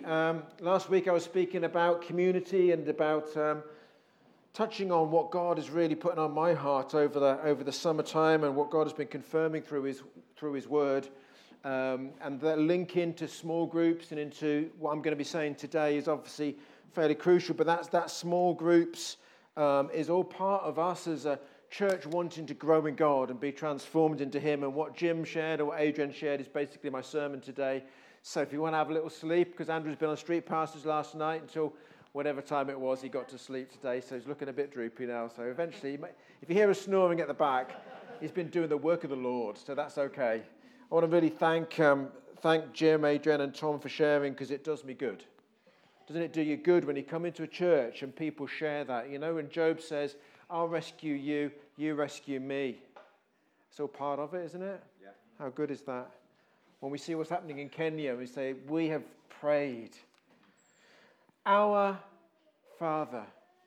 Last week I was speaking about community and about touching on what God is really putting on my heart over the summertime and what God has been confirming through His Word. And the link into small groups and into what I'm going to be saying today is obviously fairly crucial. But that small groups is all part of us as a church wanting to grow in God and be transformed into Him. And what Jim shared or what Adrian shared is basically my sermon today. So if you want to have a little sleep, because Andrew's been on street pastors last night until whatever time it was, he got to sleep today. So he's looking a bit droopy now. So eventually, if you hear us snoring at the back, he's been doing the work of the Lord. So that's okay. I want to really thank Jim, Adrian, and Tom for sharing, because it does me good. Doesn't it do you good when you come into a church and people share that? You know, when Job says, I'll rescue you, you rescue me. It's all part of it, isn't it? Yeah. How good is that? When we see what's happening in Kenya, we say, we have prayed. Our Father.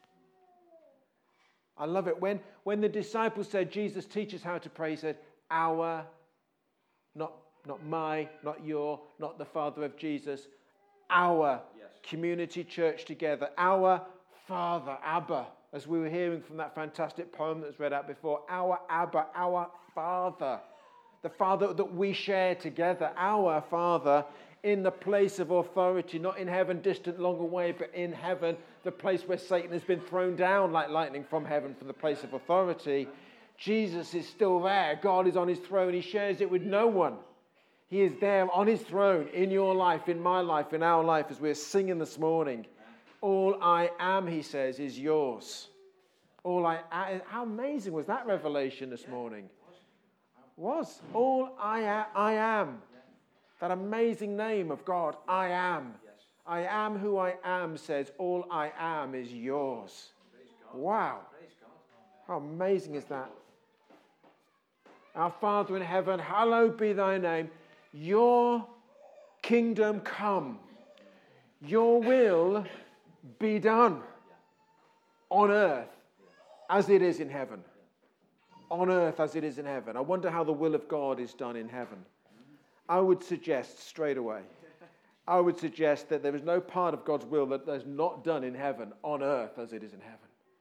I love it. When the disciples said, Jesus, teach us how to pray, he said, our, not my, not your, not the Father of Jesus, our community church together. Our Father, Abba, as we were hearing from that fantastic poem that was read out before. Our Abba, our Father. The Father that we share together, our Father, in the place of authority, not in heaven, distant, long away, but in heaven, the place where Satan has been thrown down like lightning from heaven for the place of authority. Jesus is still there. God is on his throne. He shares it with no one. He is there on his throne in your life, in my life, in our life, as we're singing this morning. All I am, he says, is yours. All I am. How amazing was that revelation this morning? Was all I am. That amazing name of God, I am. I am who I am, says all I am is yours. Wow. How amazing is that? Our Father in heaven, hallowed be thy name. Your kingdom come. Your will be done on earth as it is in heaven. On earth as it is in heaven. I wonder how the will of God is done in heaven. I would suggest straight away, that there is no part of God's will that is not done in heaven, on earth as it is in heaven.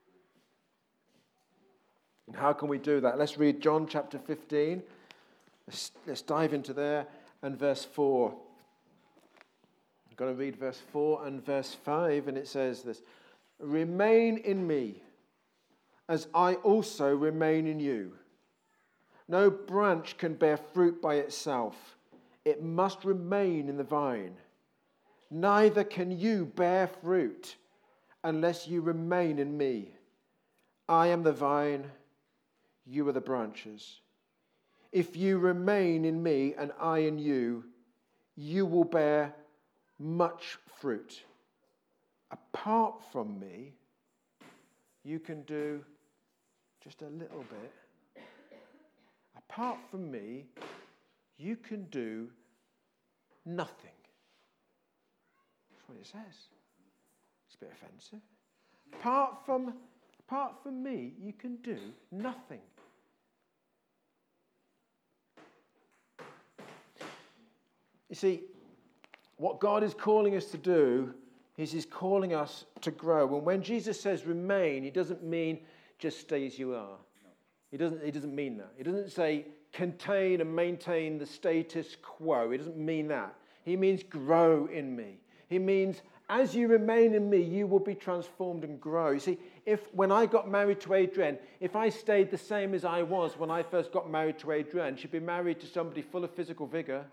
And how can we do that? Let's read John chapter 15. Let's dive into there and verse 4. I'm going to read verse 4 and verse 5, and it says this. Remain in me, as I also remain in you. No branch can bear fruit by itself. It must remain in the vine. Neither can you bear fruit unless you remain in me. I am the vine, you are the branches. If you remain in me and I in you, you will bear much fruit. Apart from me, you can do just a little bit. Apart from me, you can do nothing. That's what it says. It's a bit offensive. Apart from me, you can do nothing. You see, what God is calling us to do is he's calling us to grow. And when Jesus says remain, he doesn't mean just stay as you are. He doesn't mean that. He doesn't say contain and maintain the status quo. He doesn't mean that. He means grow in me. He means as you remain in me, you will be transformed and grow. You see, when I got married to Adrienne, if I stayed the same as I was when I first got married to Adrienne, she'd be married to somebody full of physical vigor.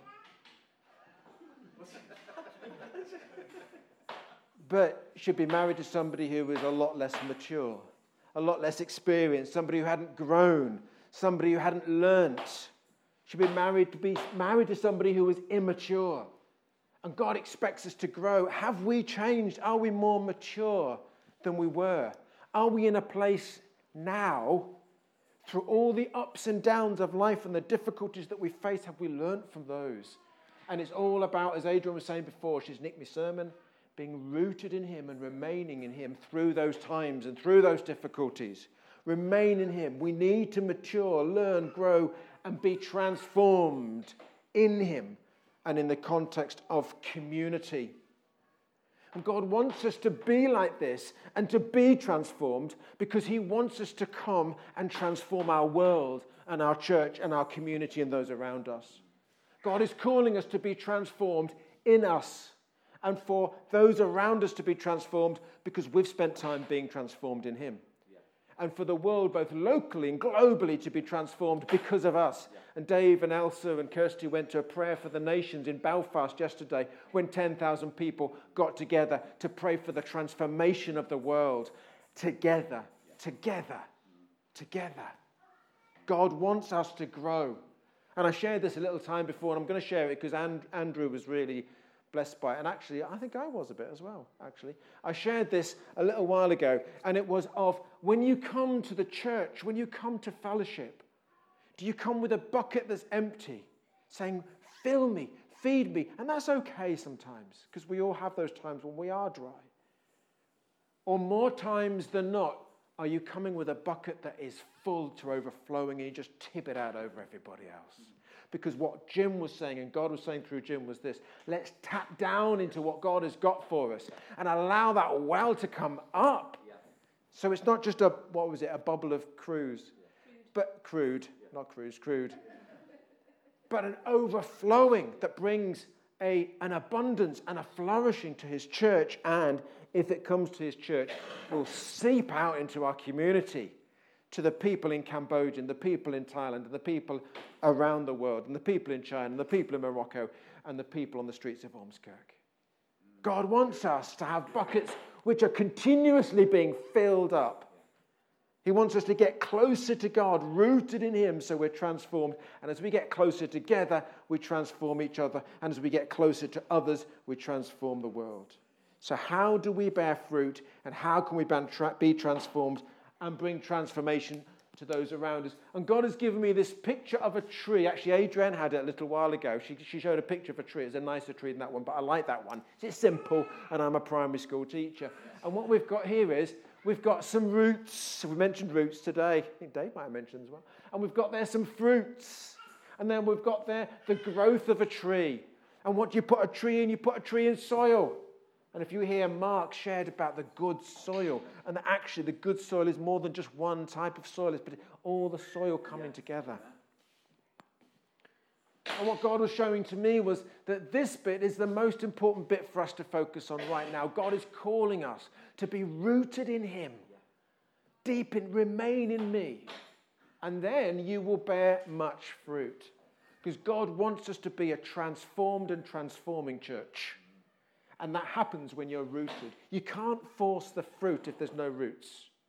But she'd be married to somebody who was a lot less mature, a lot less experienced, somebody who hadn't grown, somebody who hadn't learnt. She'd be married to somebody who was immature. And God expects us to grow. Have we changed? Are we more mature than we were? Are we in a place now, through all the ups and downs of life and the difficulties that we face, have we learnt from those? And it's all about, as Adrian was saying before, she's nicked my sermon, being rooted in him and remaining in him through those times and through those difficulties. Remain in him. We need to mature, learn, grow, and be transformed in him and in the context of community. And God wants us to be like this and to be transformed because he wants us to come and transform our world and our church and our community and those around us. God is calling us to be transformed in us and for those around us to be transformed because we've spent time being transformed in him. And for the world, both locally and globally, to be transformed because of us. Yeah. And Dave and Elsa and Kirsty went to a prayer for the nations in Belfast yesterday when 10,000 people got together to pray for the transformation of the world. Together. God wants us to grow. And I shared this a little time before, and I'm going to share it because Andrew was really blessed by it. And actually, I think I was a bit as well, actually. I shared this a little while ago, and it was of when you come to the church, when you come to fellowship, do you come with a bucket that's empty, saying, fill me, feed me? And that's okay sometimes, because we all have those times when we are dry. Or more times than not, are you coming with a bucket that is full to overflowing and you just tip it out over everybody else? Because what Jim was saying, and God was saying through Jim, was this: let's tap down into what God has got for us and allow that well to come up. Yeah. So it's not just a bubble of crude. But an overflowing that brings an abundance and a flourishing to his church, and if it comes to his church, will seep out into our community, to the people in Cambodia, and the people in Thailand, and the people around the world, and the people in China, and the people in Morocco, and the people on the streets of Ormskirk. God wants us to have buckets which are continuously being filled up. He wants us to get closer to God, rooted in him, so we're transformed. And as we get closer together, we transform each other. And as we get closer to others, we transform the world. So how do we bear fruit, and how can we be transformed and bring transformation to those around us? And God has given me this picture of a tree. Actually, Adrienne had it a little while ago. She showed a picture of a tree. It's a nicer tree than that one, but I like that one. It's simple, and I'm a primary school teacher. And what we've got here is we've got some roots. We mentioned roots today. I think Dave might have mentioned as well. And we've got there some fruits. And then we've got there the growth of a tree. And what do you put a tree in? You put a tree in soil. And if you hear Mark shared about the good soil, and that actually the good soil is more than just one type of soil, it's all the soil coming together. And what God was showing to me was that this bit is the most important bit for us to focus on right now. God is calling us to be rooted in him, remain in me, and then you will bear much fruit. Because God wants us to be a transformed and transforming church. And that happens when you're rooted. You can't force the fruit if there's no roots.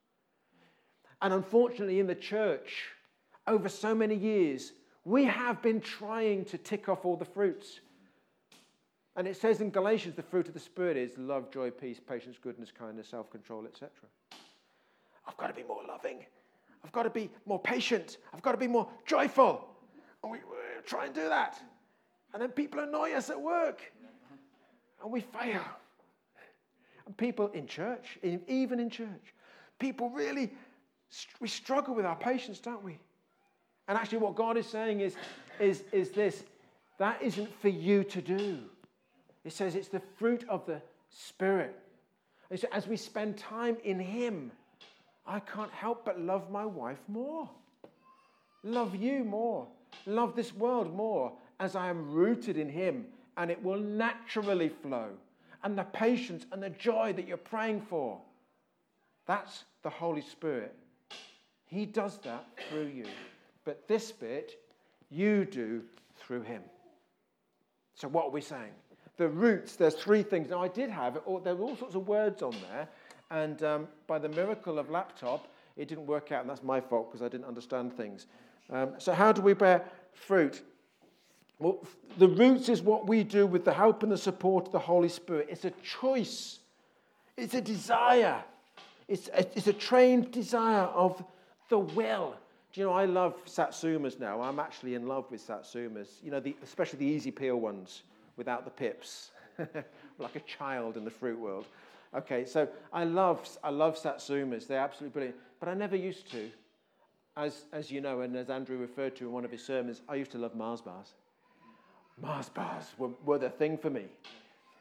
And unfortunately in the church, over so many years, we have been trying to tick off all the fruits. And it says in Galatians, the fruit of the Spirit is love, joy, peace, patience, goodness, kindness, self-control, etc. I've got to be more loving. I've got to be more patient. I've got to be more joyful. And we try and do that. And then people annoy us at work. And we fail. And people in church, even in church, people really, we struggle with our patience, don't we? And actually what God is saying is this: that isn't for you to do. It says it's the fruit of the Spirit. And so as we spend time in him, I can't help but love my wife more. Love you more. Love this world more as I am rooted in him. And it will naturally flow. And the patience and the joy that you're praying for, that's the Holy Spirit. He does that through you. But this bit, you do through him. So what are we saying? The roots, there's three things. Now I did have, there were all sorts of words on there. And by the miracle of laptop, it didn't work out. And that's my fault because I didn't understand things. So how do we bear fruit? Well, the roots is what we do with the help and the support of the Holy Spirit. It's a choice. It's a desire. It's a trained desire of the will. Do you know, I love satsumas now. I'm actually in love with satsumas. You know, especially the easy peel ones without the pips. Like a child in the fruit world. Okay, so I love satsumas. They're absolutely brilliant. But I never used to. As you know, and as Andrew referred to in one of his sermons, I used to love Mars bars. Mars bars were the thing for me.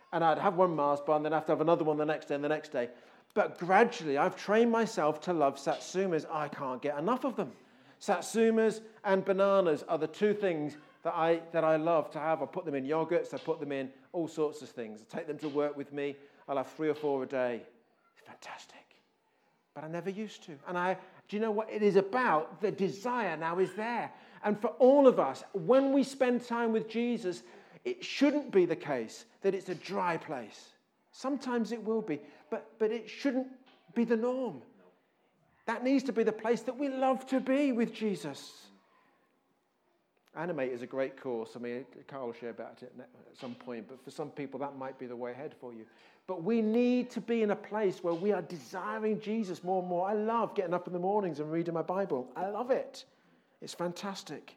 And I'd have one Mars bar and then have to have another one the next day and the next day. But gradually, I've trained myself to love Satsumas. I can't get enough of them. Satsumas and bananas are the two things that I love to have. I put them in yogurts. I put them in all sorts of things. I take them to work with me. I'll have 3 or 4 a day. It's fantastic. But I never used to. And do you know what it is about? The desire now is there. And for all of us, when we spend time with Jesus, it shouldn't be the case that it's a dry place. Sometimes it will be, but it shouldn't be the norm. That needs to be the place that we love to be with Jesus. Animate is a great course. I mean, Carl will share about it at some point, but for some people that might be the way ahead for you. But we need to be in a place where we are desiring Jesus more and more. I love getting up in the mornings and reading my Bible. I love it. It's fantastic.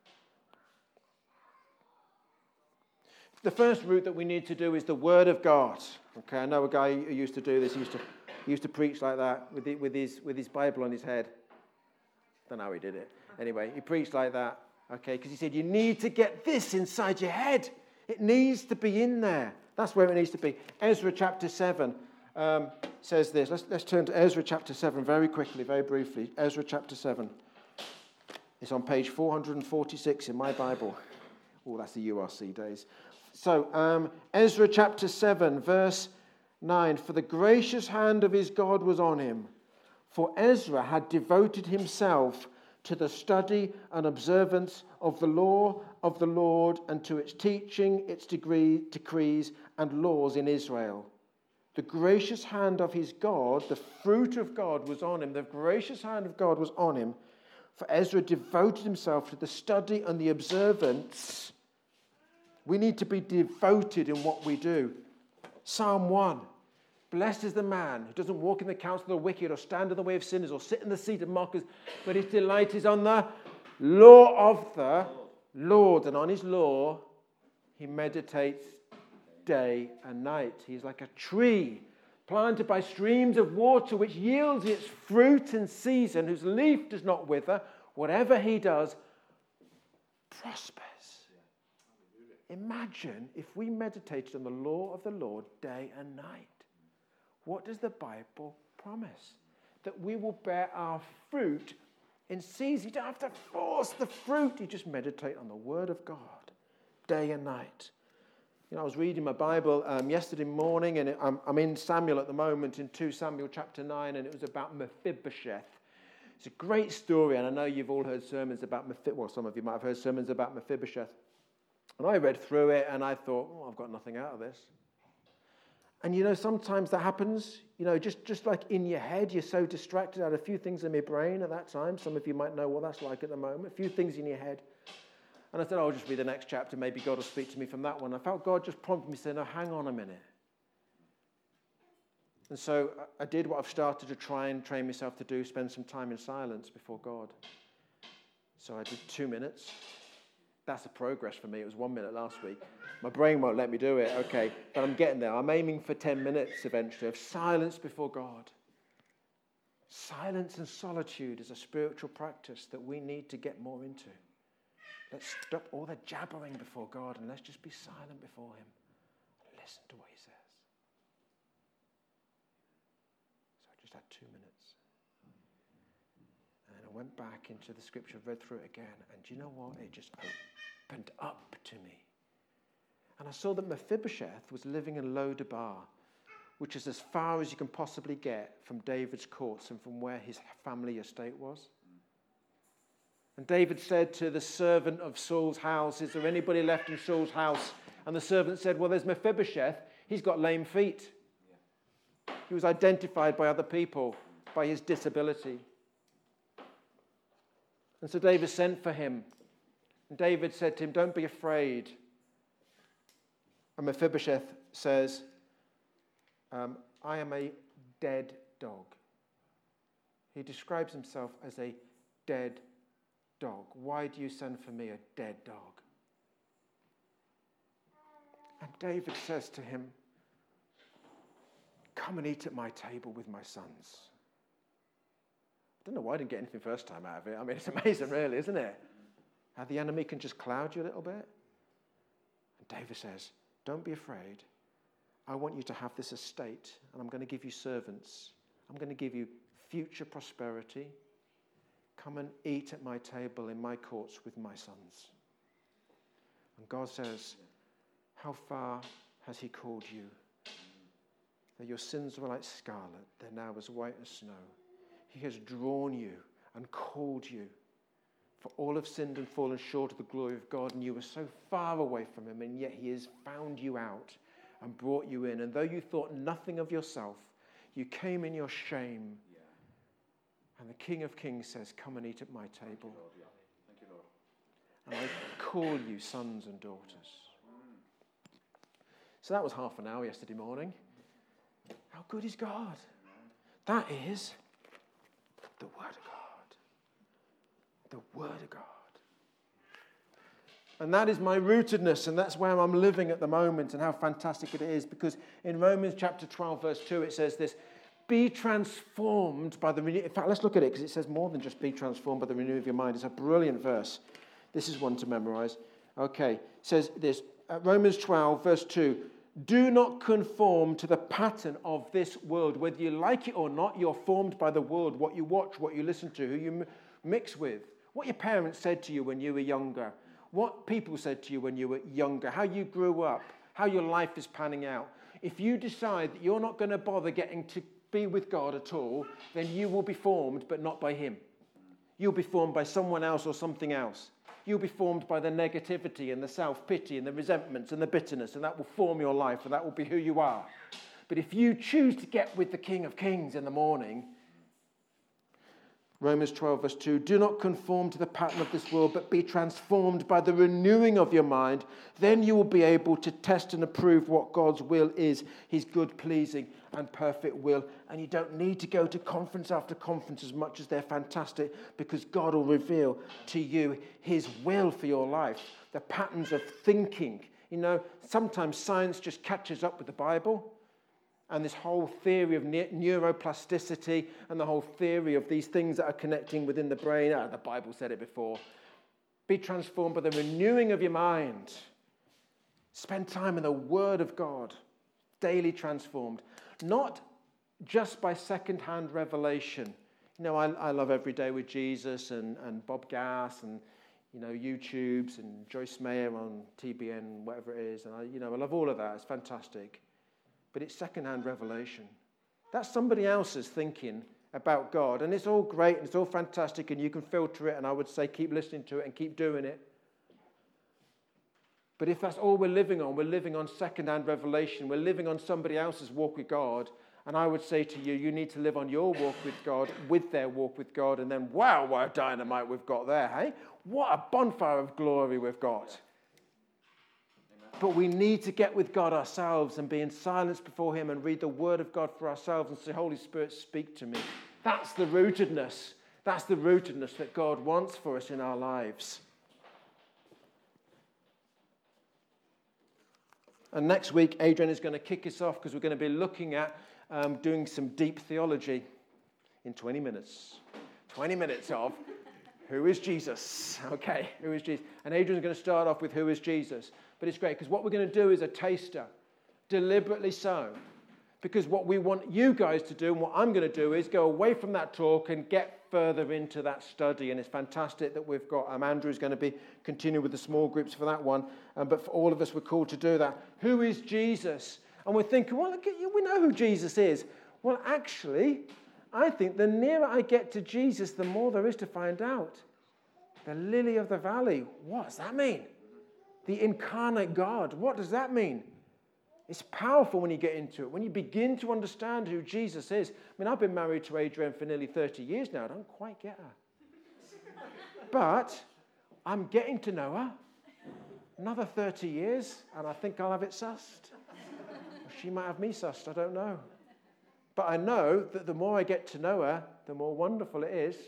The first route that we need to do is the Word of God. Okay, I know a guy who used to do this. He used to preach like that with his Bible on his head. Don't know how he did it. Anyway, he preached like that. Okay, because he said you need to get this inside your head. It needs to be in there. That's where it needs to be. Ezra chapter 7 says this. Let's turn to Ezra chapter 7 very quickly, very briefly. Ezra chapter 7. It's on page 446 in my Bible. Oh, that's the URC days. So, Ezra chapter 7, verse 9. For the gracious hand of his God was on him, for Ezra had devoted himself to the study and observance of the law of the Lord and to its teaching, its decrees and laws in Israel. The gracious hand of his God, the fruit of God was on him. The gracious hand of God was on him. For Ezra devoted himself to the study and the observance. We need to be devoted in what we do. Psalm 1. Blessed is the man who doesn't walk in the counsel of the wicked or stand in the way of sinners or sit in the seat of mockers, but his delight is on the law of the Lord. And on his law he meditates day and night. He's like a tree planted by streams of water, which yields its fruit in season, whose leaf does not wither. Whatever he does prospers. Imagine if we meditated on the law of the Lord day and night. What does the Bible promise? That we will bear our fruit in season. You don't have to force the fruit. You just meditate on the Word of God day and night. You know, I was reading my Bible yesterday morning, and I'm in Samuel at the moment, in 2 Samuel chapter 9, and it was about Mephibosheth. It's a great story, and I know you've all heard sermons about Mephibosheth. Well, some of you might have heard sermons about Mephibosheth. And I read through it, and I thought, I've got nothing out of this. And, you know, sometimes that happens, you know, just like in your head, you're so distracted. I had a few things in my brain at that time. Some of you might know what that's like at the moment. A few things in your head. And I said, I'll just read the next chapter. Maybe God will speak to me from that one. I felt God just prompted me, saying, no, hang on a minute. And so I did what I've started to try and train myself to do, spend some time in silence before God. So I did 2 minutes. That's a progress for me. It was 1 minute last week. My brain won't let me do it. Okay, but I'm getting there. I'm aiming for 10 minutes eventually of silence before God. Silence and solitude is a spiritual practice that we need to get more into. Let's stop all the jabbering before God and let's just be silent before him and listen to what he says. So I just had 2 minutes. And I went back into the scripture, read through it again, and do you know what? It just opened up to me. And I saw that Mephibosheth was living in Lodabar, which is as far as you can possibly get from David's courts and from where his family estate was. And David said to the servant of Saul's house, is there anybody left in Saul's house? And the servant said, well, there's Mephibosheth. He's got lame feet. He was identified by other people by his disability. And so David sent for him. And David said to him, don't be afraid. And Mephibosheth says, I am a dead dog. He describes himself as a dead dog. Why do you send for me a dead dog? And David says to him, come and eat at my table with my sons. I don't know why I didn't get anything first time out of it. I mean, it's amazing, really, isn't it? How the enemy can just cloud you a little bit. And David says, don't be afraid. I want you to have this estate, and I'm going to give you servants. I'm going to give you future prosperity. Come and eat at my table in my courts with my sons. And God says, how far has he called you? That your sins were like scarlet, they're now as white as snow. He has drawn you and called you. For all have sinned and fallen short of the glory of God, and you were so far away from him, and yet he has found you out and brought you in. And though you thought nothing of yourself, you came in your shame. Yeah. And the King of Kings says, come and eat at my table. Thank you, Lord. And I call you sons and daughters. So that was half an hour yesterday morning. How good is God? That is the Word of God. The Word of God. And that is my rootedness, and that's where I'm living at the moment, and how fantastic it is. Because in Romans chapter 12, verse 2, it says this, be transformed by the renewal. In fact, let's look at it, because it says more than just be transformed by the renewal of your mind. It's a brilliant verse. This is one to memorize. Okay, it says this, Romans 12, verse 2, do not conform to the pattern of this world. Whether you like it or not, you're formed by the world, what you watch, what you listen to, who you mix with, what your parents said to you when you were younger, what people said to you when you were younger, how you grew up, how your life is panning out. If you decide that you're not going to bother getting to be with God at all, then you will be formed, but not by him. You'll be formed by someone else or something else. You'll be formed by the negativity and the self-pity and the resentments and the bitterness, and that will form your life, and that will be who you are. But if you choose to get with the King of Kings in the morning, Romans 12, verse 2, do not conform to the pattern of this world, but be transformed by the renewing of your mind. Then you will be able to test and approve what God's will is, his good, pleasing, and perfect will. And you don't need to go to conference after conference, as much as they're fantastic, because God will reveal to you his will for your life, the patterns of thinking. You know, sometimes science just catches up with the Bible. And this whole theory of neuroplasticity and the whole theory of these things that are connecting within the brain. The Bible said it before. Be transformed by the renewing of your mind. Spend time in the Word of God. Daily transformed. Not just by second-hand revelation. You know, I love Every Day with Jesus and Bob Gass and, you know, YouTubes and Joyce Meyer on TBN, whatever it is. And I love all of that. It's fantastic. But it's second-hand revelation. That's somebody else's thinking about God. And it's all great and it's all fantastic and you can filter it, and I would say keep listening to it and keep doing it. But if that's all we're living on second-hand revelation. We're living on somebody else's walk with God. And I would say to you, you need to live on your walk with God, with their walk with God. And then, wow, what a dynamite we've got there, hey? What a bonfire of glory we've got. But we need to get with God ourselves and be in silence before him and read the Word of God for ourselves and say, Holy Spirit, speak to me. That's the rootedness. That's the rootedness that God wants for us in our lives. And next week, Adrian is going to kick us off because we're going to be looking at doing some deep theology in 20 minutes. 20 minutes of who is Jesus? Okay, who is Jesus? And Adrian's going to start off with who is Jesus. But it's great because what we're going to do is a taster, deliberately so. Because what we want you guys to do and what I'm going to do is go away from that talk and get further into that study. And it's fantastic that we've got Andrew's going to be continuing with the small groups for that one. But for all of us, we're called to do that. Who is Jesus? And we're thinking, well, we know who Jesus is. Well, actually, I think the nearer I get to Jesus, the more there is to find out. The lily of the valley, what does that mean? The incarnate God, what does that mean? It's powerful when you get into it. When you begin to understand who Jesus is. I mean, I've been married to Adrienne for nearly 30 years now. I don't quite get her. But I'm getting to know her. Another 30 years, and I think I'll have it sussed. She might have me sussed, I don't know. But I know that the more I get to know her, the more wonderful it is.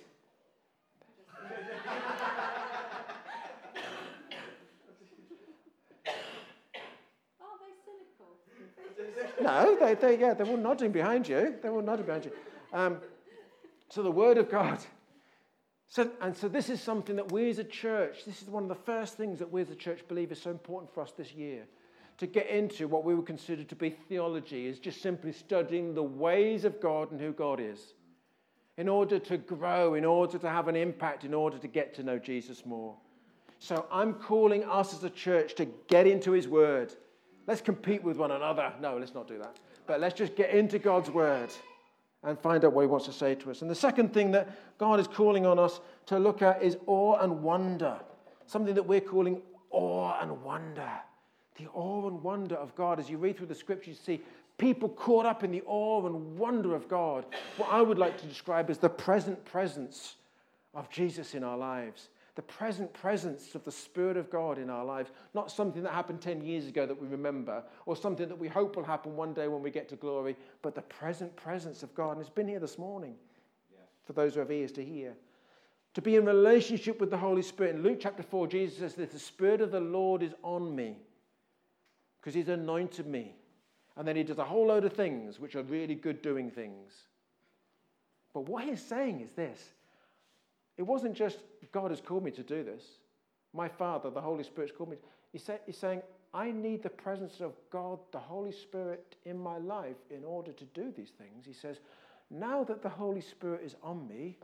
No, they're all nodding behind you. They're all nodding behind you. So the Word of God. So this is something that we as a church, this is one of the first things that we as a church believe is so important for us this year. to get into what we would consider to be theology, is just simply studying the ways of God and who God is, in order to grow, in order to have an impact, in order to get to know Jesus more. So I'm calling us as a church to get into his word. Let's compete with one another. No, let's not do that. But let's just get into God's word and find out what he wants to say to us. And the second thing that God is calling on us to look at is awe and wonder. Something that we're calling awe and wonder. The awe and wonder of God. As you read through the scriptures, you see people caught up in the awe and wonder of God. What I would like to describe as the present presence of Jesus in our lives. The present presence of the Spirit of God in our lives. Not something that happened 10 years ago that we remember, or something that we hope will happen one day when we get to glory, but the present presence of God. And it's been here this morning, for those who have ears to hear. To be in relationship with the Holy Spirit. In Luke chapter 4, Jesus says that the Spirit of the Lord is on me, because he's anointed me. And then he does a whole load of things, which are really good doing things. But what he's saying is this. It wasn't just, God has called me to do this. My Father, the Holy Spirit's called me. He's saying, I need the presence of God, the Holy Spirit, in my life in order to do these things. He says, now that the Holy Spirit is on me,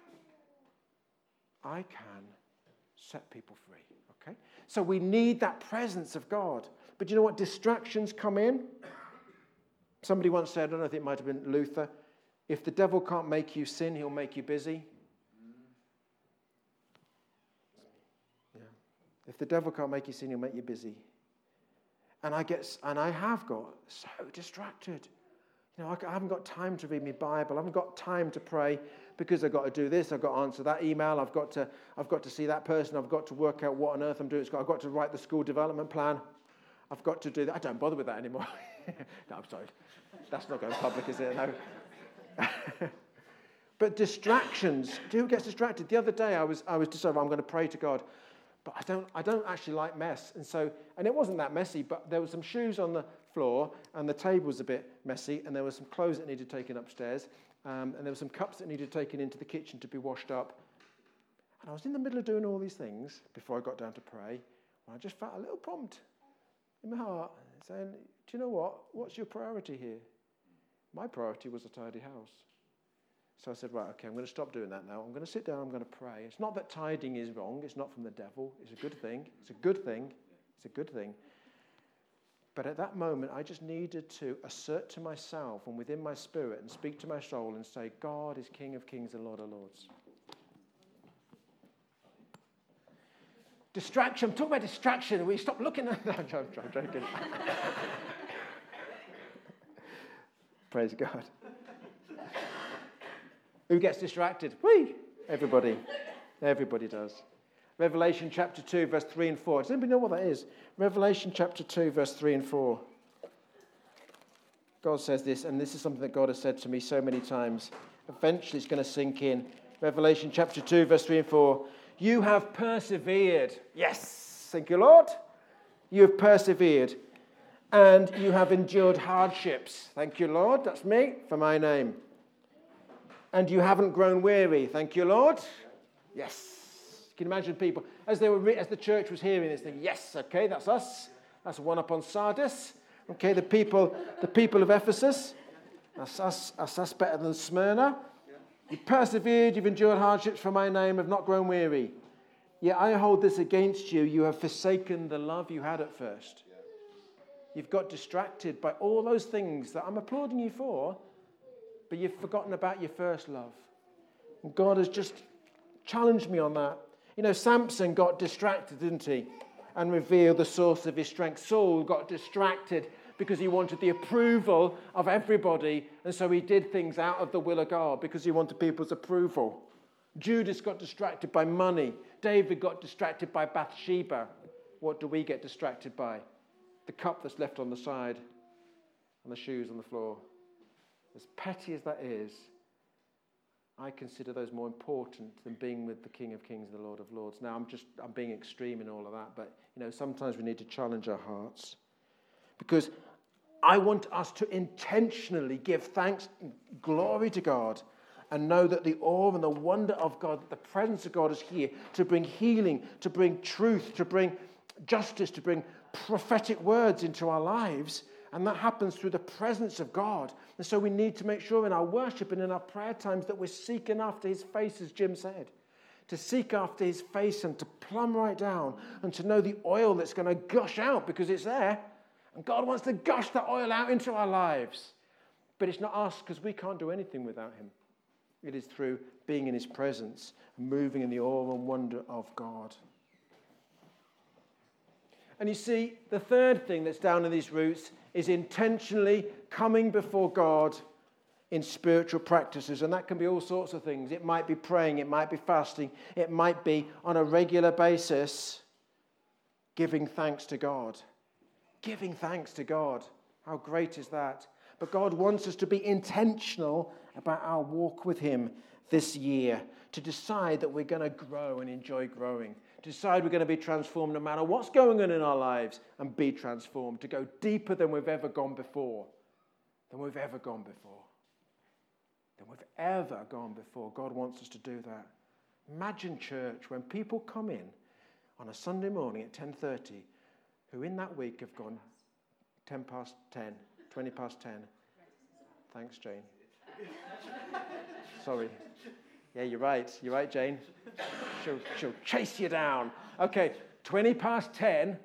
I can set people free. Okay? So we need that presence of God. But you know what? Distractions come in. Somebody once said, I don't know if it might have been Luther, if the devil can't make you sin, he'll make you busy. If the devil can't make you sin, he'll make you busy. And I have got so distracted. You know, I haven't got time to read my Bible. I haven't got time to pray because I've got to do this. I've got to answer that email. I've got to see that person. I've got to work out what on earth I'm doing. I've got to write the school development plan. I've got to do that. I don't bother with that anymore. No, I'm sorry. That's not going public, is it? No. But distractions. Who gets distracted? The other day I was deciding I'm going to pray to God. But I don't actually like mess. And it wasn't that messy, but there were some shoes on the floor, and the table was a bit messy, and there were some clothes that needed taken upstairs, and there were some cups that needed taken into the kitchen to be washed up. And I was in the middle of doing all these things before I got down to pray, and I just felt a little prompt in my heart saying, do you know what? What's your priority here? My priority was a tidy house. So I said, right, okay, I'm going to stop doing that now. I'm going to sit down, I'm going to pray. It's not that tidying is wrong. It's not from the devil. It's a good thing. It's a good thing. It's a good thing. But at that moment, I just needed to assert to myself and within my spirit and speak to my soul and say, God is King of kings and Lord of lords. Distraction. I'm talking about distraction. Will you stop looking at that? No, I'm joking. Praise God. Who gets distracted? Whee! Everybody. Everybody does. Revelation chapter 2, verse 3 and 4. Does anybody know what that is? Revelation chapter 2, verse 3 and 4. God says this, and this is something that God has said to me so many times. Eventually it's going to sink in. Revelation chapter 2, verse 3 and 4. You have persevered. Yes. Thank you, Lord. You have persevered. And you have endured hardships. Thank you, Lord. That's me, for my name. And you haven't grown weary. Thank you, Lord. Yes. You can imagine people, as the church was hearing this thing, yes, okay, that's us. That's one up on Sardis. Okay, the people of Ephesus. That's us better than Smyrna. You've persevered, you've endured hardships for my name, have not grown weary. Yet I hold this against you. You have forsaken the love you had at first. You've got distracted by all those things that I'm applauding you for, but you've forgotten about your first love. And God has just challenged me on that. You know, Samson got distracted, didn't he? And revealed the source of his strength. Saul got distracted because he wanted the approval of everybody. And so he did things out of the will of God because he wanted people's approval. Judas got distracted by money. David got distracted by Bathsheba. What do we get distracted by? The cup that's left on the side and the shoes on the floor. As petty as that is, I consider those more important than being with the King of Kings and the Lord of Lords. Now, I'm being extreme in all of that, but sometimes we need to challenge our hearts. Because I want us to intentionally give thanks and glory to God and know that the awe and the wonder of God, the presence of God is here to bring healing, to bring truth, to bring justice, to bring prophetic words into our lives, and that happens through the presence of God. And so we need to make sure in our worship and in our prayer times that we're seeking after his face, as Jim said. To seek after his face and to plumb right down and to know the oil that's going to gush out because it's there. And God wants to gush that oil out into our lives. But it's not us, because we can't do anything without him. It is through being in his presence and moving in the awe and wonder of God. And you see, the third thing that's down in these roots is intentionally coming before God in spiritual practices. And that can be all sorts of things. It might be praying, it might be fasting, it might be on a regular basis giving thanks to God. Giving thanks to God. How great is that? But God wants us to be intentional about our walk with him this year, to decide that we're going to grow and enjoy growing, to decide we're going to be transformed no matter what's going on in our lives, and be transformed, to go deeper than we've ever gone before, than we've ever gone before, than we've ever gone before. God wants us to do that. Imagine church when people come in on a Sunday morning at 10:30 who in that week have gone 10 past 10, 20 past 10. Thanks, Jane. Sorry. Yeah, you're right. You're right, Jane. She'll chase you down. Okay, 20 past 10.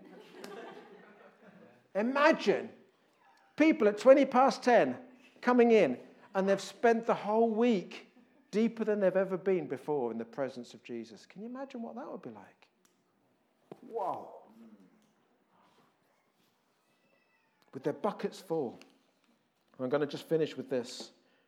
Imagine people at 20 past 10 coming in and they've spent the whole week deeper than they've ever been before in the presence of Jesus. Can you imagine what that would be like? Wow. With their buckets full. I'm going to just finish with this.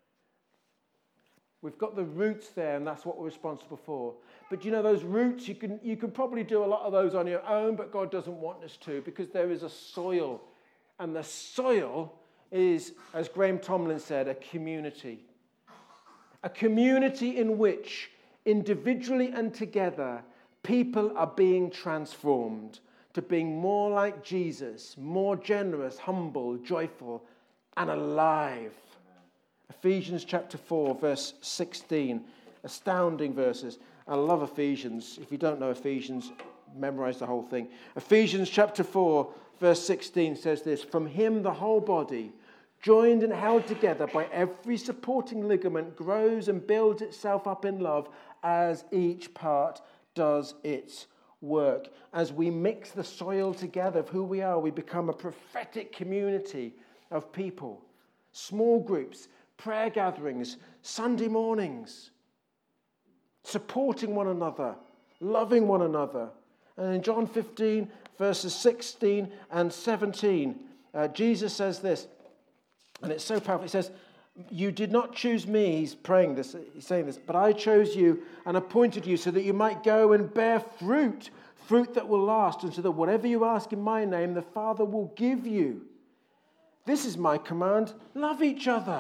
We've got the roots there, and that's what we're responsible for. But you know, those roots, you can probably do a lot of those on your own, but God doesn't want us to, because there is a soil. And the soil is, as Graham Tomlin said, a community. A community in which, individually and together, people are being transformed to being more like Jesus, more generous, humble, joyful, and alive. Ephesians chapter 4, verse 16. Astounding verses. I love Ephesians. If you don't know Ephesians, memorize the whole thing. Ephesians chapter 4, verse 16 says this: "From him the whole body, joined and held together by every supporting ligament, grows and builds itself up in love as each part does its work." As we mix the soil together of who we are, we become a prophetic community of people. Small groups, prayer gatherings, Sunday mornings, supporting one another, loving one another. And in John 15, verses 16 and 17, Jesus says this, and it's so powerful. He says, "You did not choose me," he's praying this, he's saying this, "but I chose you and appointed you so that you might go and bear fruit that will last, and so that whatever you ask in my name, the Father will give you. This is my command, love each other."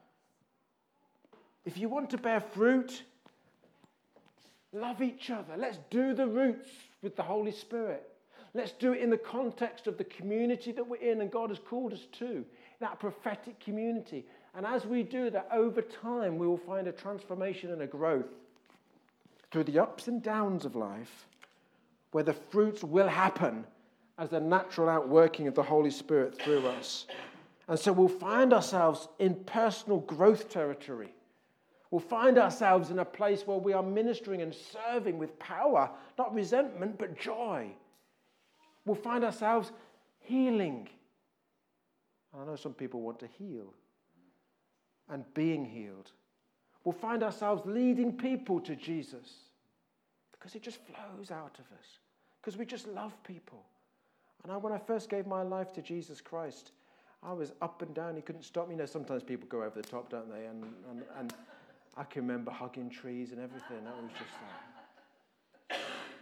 If you want to bear fruit, love each other. Let's do the roots with the Holy Spirit. Let's do it in the context of the community that we're in and God has called us to, that prophetic community. And as we do that, over time, we will find a transformation and a growth through the ups and downs of life, where the fruits will happen as a natural outworking of the Holy Spirit through us. And so we'll find ourselves in personal growth territory. We'll find ourselves in a place where we are ministering and serving with power, not resentment, but joy. We'll find ourselves healing. I know some people want to heal and being healed. We'll find ourselves leading people to Jesus because it just flows out of us, because we just love people. And when I first gave my life to Jesus Christ, I was up and down. He couldn't stop me. You know, sometimes people go over the top, don't they? And I can remember hugging trees and everything. That was just like...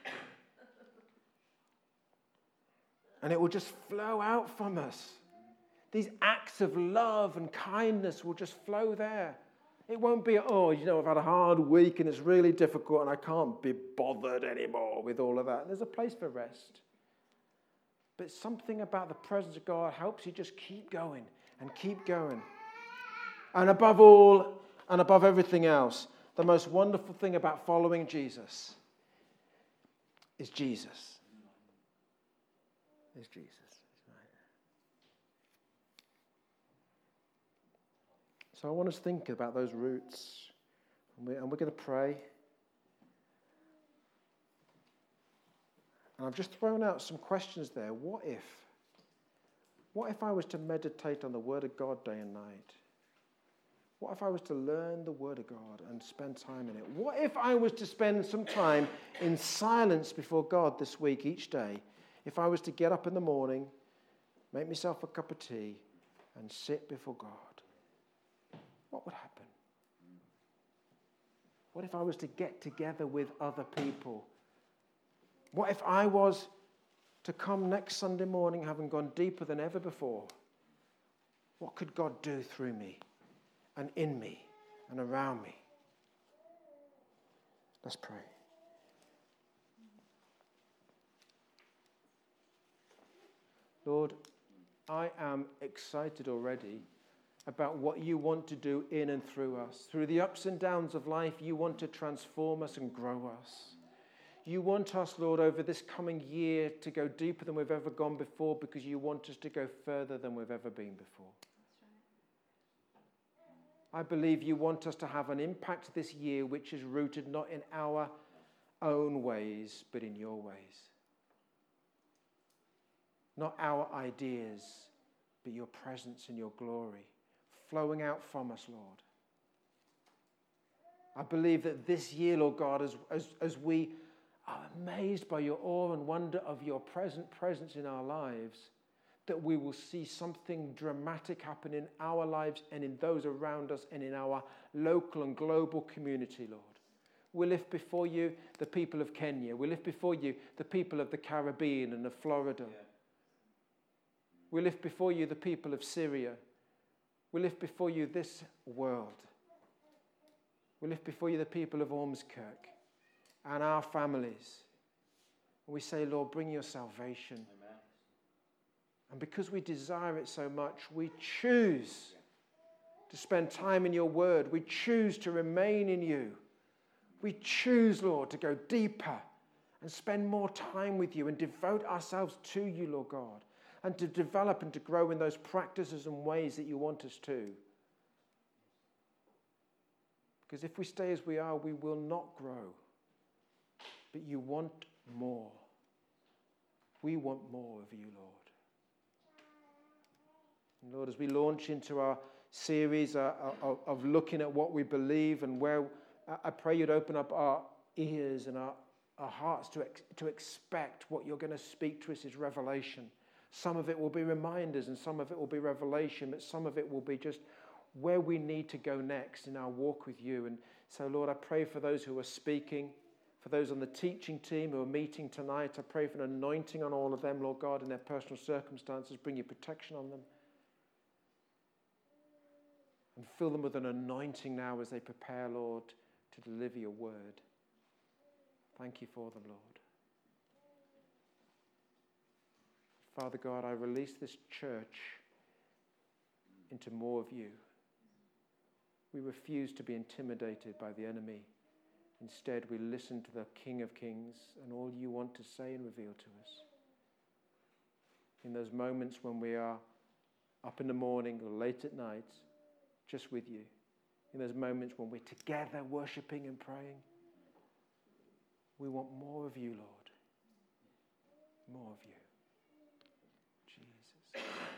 And it will just flow out from us. These acts of love and kindness will just flow there. It won't be, I've had a hard week and it's really difficult and I can't be bothered anymore with all of that. There's a place for rest. But something about the presence of God helps you just keep going and keep going. And above all, and above everything else, the most wonderful thing about following Jesus is Jesus. Is Jesus. So I want us to think about those roots. And we're going to pray. And I've just thrown out some questions there. What if I was to meditate on the Word of God day and night? What if I was to learn the Word of God and spend time in it? What if I was to spend some time in silence before God this week, each day? If I was to get up in the morning, make myself a cup of tea, and sit before God, what would happen? What if I was to get together with other people? What if I was to come next Sunday morning having gone deeper than ever before? What could God do through me and in me and around me? Let's pray. Lord, I am excited already about what you want to do in and through us. Through the ups and downs of life, you want to transform us and grow us. You want us, Lord, over this coming year to go deeper than we've ever gone before, because you want us to go further than we've ever been before. I believe you want us to have an impact this year which is rooted not in our own ways, but in your ways. Not our ideas, but your presence and your glory flowing out from us, Lord. I believe that this year, Lord God, as we are amazed by your awe and wonder of your presence in our lives, that we will see something dramatic happen in our lives and in those around us and in our local and global community, Lord. We lift before you the people of Kenya. We lift before you the people of the Caribbean and of Florida. Yeah. We lift before you the people of Syria. We lift before you this world. We lift before you the people of Ormskirk and our families. And we say, Lord, bring your salvation. Amen. And because we desire it so much, we choose to spend time in your word. We choose to remain in you. We choose, Lord, to go deeper and spend more time with you and devote ourselves to you, Lord God, and to develop and to grow in those practices and ways that you want us to. Because if we stay as we are, we will not grow. But you want more. We want more of you, Lord. And Lord, as we launch into our series of looking at what we believe and where, I pray you'd open up our ears and our hearts to expect what you're going to speak to us as revelation. Some of it will be reminders and some of it will be revelation, but some of it will be just where we need to go next in our walk with you. And so, Lord, I pray for those who are speaking, for those on the teaching team who are meeting tonight. I pray for an anointing on all of them, Lord God, in their personal circumstances. Bring your protection on them. And fill them with an anointing now as they prepare, Lord, to deliver your word. Thank you for them, Lord. Father God, I release this church into more of you. We refuse to be intimidated by the enemy. Instead, we listen to the King of Kings and all you want to say and reveal to us. In those moments when we are up in the morning or late at night, just with you. In those moments when we're together worshiping and praying, we want more of you, Lord. More of you. Jesus.